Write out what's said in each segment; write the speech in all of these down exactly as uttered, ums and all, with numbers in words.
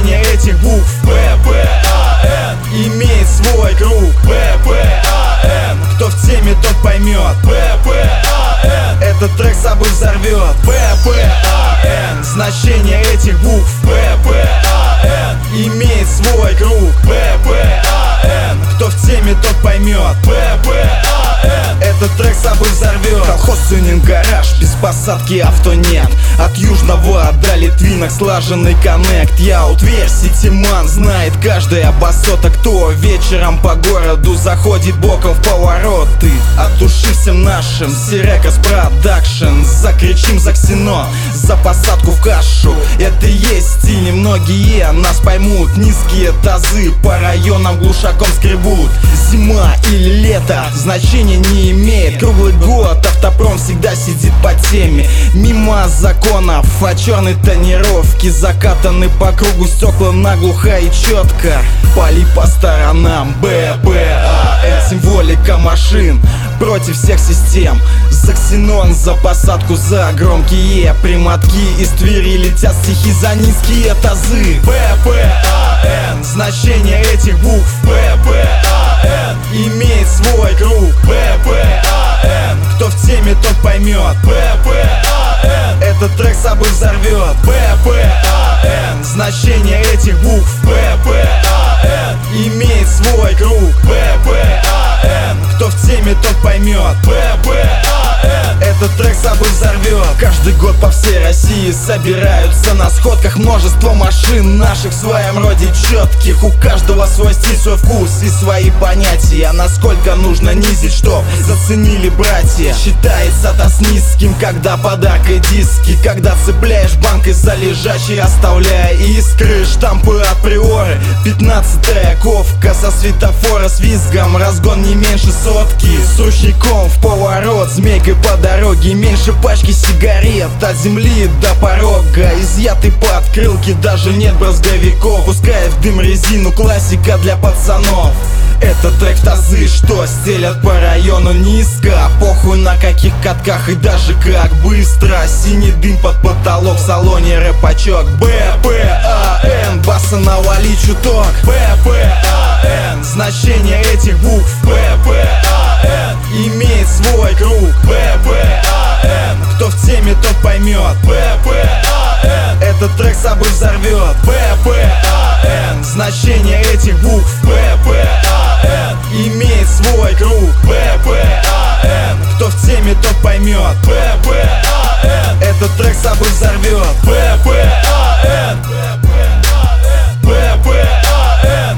Значение этих букв Б П А Н имеет свой круг. Б П А Н. Кто в теме, тот поймет. Б П А Н. Этот трек собой взорвет. Б П А Н. Значение этих букв Б П А Н имеет свой круг. Б П А Н. Кто в теме, тот поймет. Б П А Н. Этот трек собой взорвет. Колхоз тюнинг гараж, без посадки авто нет. От Южного до Литвинок слаженный коннект. Я у Тверь, ситиман, знает каждый обоссота. Кто вечером по городу заходит боком в поворот. Ты от души всем нашим, Сирекас Продакшн. Закричим за ксенон, за посадку в кашу. Это и есть стиль, немногие нас поймут. Низкие тазы по районам глушаком скребут. Зима или лето, значения не имеет. Круглый год автопром всегда сидит по теме. Мимо законов, а черной тонировки закатаны по кругу стекла наглухо и четко. Пали по сторонам. Б П А Н. Символика машин против всех систем. За ксенон, за посадку, за громкие примотки. Из Твери летят стихи за низкие тазы. Б П А Н. Значение этих букв Б П А Н имеет свой круг. Б П А Н. Кто в теме, тот поймет. Б П А Н. Этот трек собой взорвет. Б П А Н. Значение этих букв Б П А Н имеет свой круг. Б П А Н. Кто в теме, тот поймет. Б П А Н. Этот трек собой взорвет. Каждый год по всей России собираются на сходках множество машин наших в своем роде четких. У каждого свой стиль, свой вкус и свои понятия. Насколько нужно низить, чтоб заценили братья. Считается таз низким, когда подаркой диски. Когда цепляешь банкой за лежачий, оставляя искры. Штампы априори, пятнадцатая ковка со светофора с визгом. Разгон не меньше сотки. С ручником в поворот, змейкой по дороге. Меньше пачки сигарет от земли до порога. Изъяты подкрылки, даже нет брызговиков. Пускает в дым резину, классика для пацанов. Это трек в тазы, что стелят по району низко. Похуй на каких катках и даже как быстро. Синий дым под потолок, в салоне рэпачок. Б П А Н, баса навали чуток. Б П А Н, значение этих букв Б П А Н имеет свой круг. Б П А Н, кто в теме, тот поймет. Б П А Н, этот трек собой взорвет. Б П А Н, значение этих букв Б П А Н имеет свой круг. Б П А Н, кто в теме, тот поймет. Б П А Н, этот трек собой взорвет. Б П А Н. Б П А Н.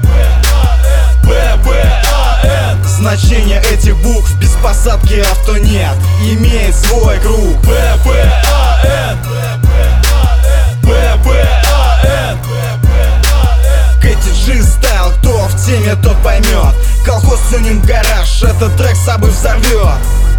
Б П А Н. Значение этих букв, без посадки авто нет, имеет свой круг. Б П А Н. Б П А Н. Кэти Джи стайл, кто в теме, тот поймет. Колхоз тюнинг гараж, этот трек собой взорвет.